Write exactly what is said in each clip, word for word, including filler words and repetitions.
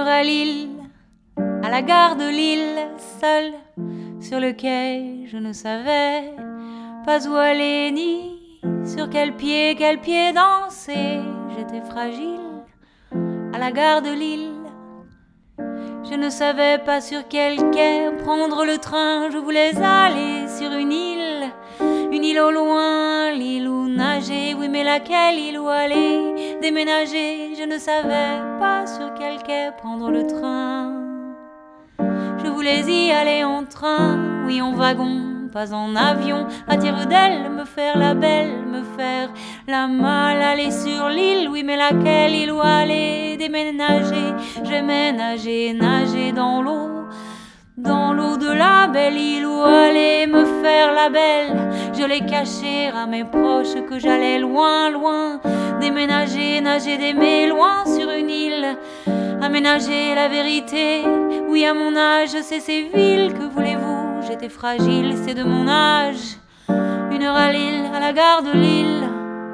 heure à Lille, à la gare de Lille, seule sur le quai, je ne savais pas où aller ni sur quel pied, quel pied danser. J'étais fragile à la gare de Lille. Je ne savais pas sur quel quai prendre le train. Je voulais aller sur une île, une île au loin, l'île où nager. Oui, mais laquelle île où aller déménager? Je ne savais pas sur quel quai prendre le train. Je voulais y aller en train, oui, en wagon, pas en avion, à tire-d'aile, me faire la belle, me faire la malle, aller sur l'île, oui, mais laquelle île où aller déménager? J'aimais nager, nager dans l'eau, dans l'eau de la belle île où aller me faire la belle. Je l'ai caché à mes proches que j'allais loin, loin, déménager, nager, d'aimer loin sur une île. Aménager la vérité, oui à mon âge, c'est ces villes, que voulez-vous? J'étais fragile, c'est de mon âge. Une heure à Lille, à la gare de Lille.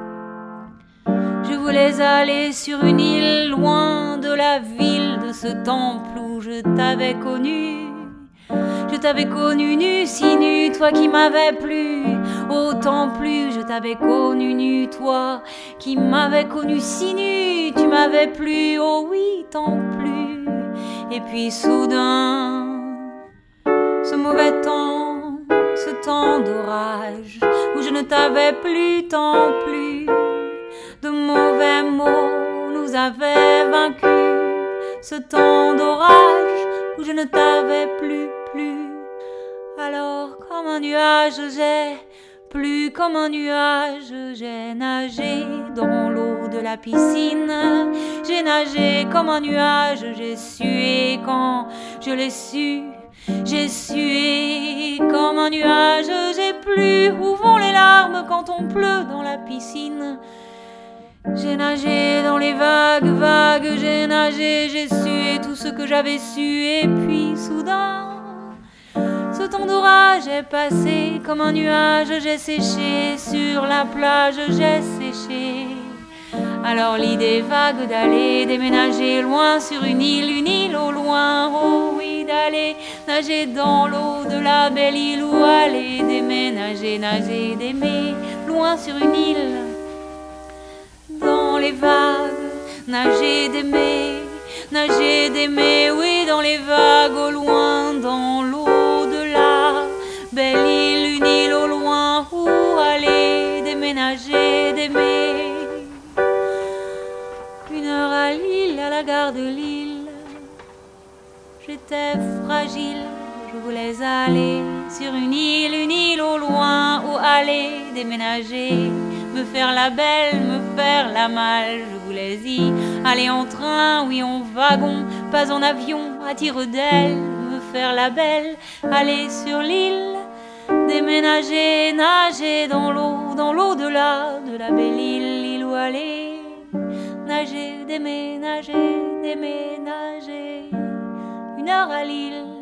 Je voulais aller sur une île, loin de la ville, de ce temple où je t'avais connu. Je t'avais connu nu, si nu, toi qui m'avais plu. Autant plus, je t'avais connu nu, toi qui m'avais connu si nu. Tu m'avais plu, oh oui, tant plus. Et puis soudain, ce mauvais temps, ce temps d'orage, où je ne t'avais plus, tant plus. De mauvais mots nous avaient vaincus. Ce temps d'orage, où je ne t'avais plus, plus. Alors comme un nuage j'ai, plus comme un nuage j'ai nagé dans l'eau de la piscine. J'ai nagé comme un nuage, j'ai sué quand je l'ai su. J'ai sué comme un nuage, j'ai plu. Où vont les larmes quand on pleut dans la piscine? J'ai nagé dans les vagues, vagues, j'ai nagé, j'ai sué tout ce que j'avais su. Et puis soudain, ce temps d'orage est passé comme un nuage, j'ai séché sur la plage, j'ai séché. Alors l'idée vague d'aller déménager loin sur une île, une île au loin, oh oui, d'aller nager dans l'eau de la belle île où aller déménager, nager, d'aimer loin sur une île. Dans les vagues, nager, d'aimer, nager, d'aimer, oui, dans les vagues au loin, dans l'eau de la belle île, une île au loin où aller déménager, d'aimer. Une heure à Lille, à la gare de Lille, j'étais fragile, je voulais aller sur une île, une île au loin où aller déménager. Me faire la belle, me faire la malle, je voulais y aller en train, oui en wagon, pas en avion, à tire-d'aile, me faire la belle, aller sur l'île, déménager, nager dans l'eau, dans l'eau de la, de la belle île, l'île où aller, nager, déménager, déménager, une heure à Lille.